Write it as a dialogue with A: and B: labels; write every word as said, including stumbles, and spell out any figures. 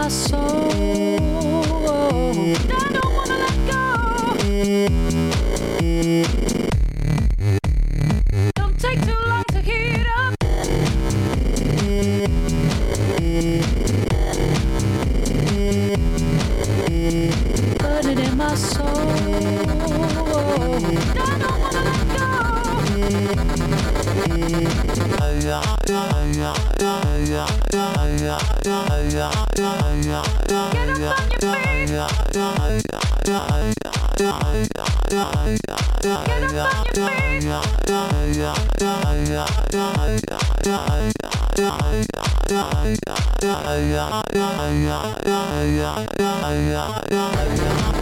A: my soul. And I don't wanna let go. Don't take too long to heat up. Put it in my soul. And I don't wanna let go. Get up on your feet. Get up on your feet.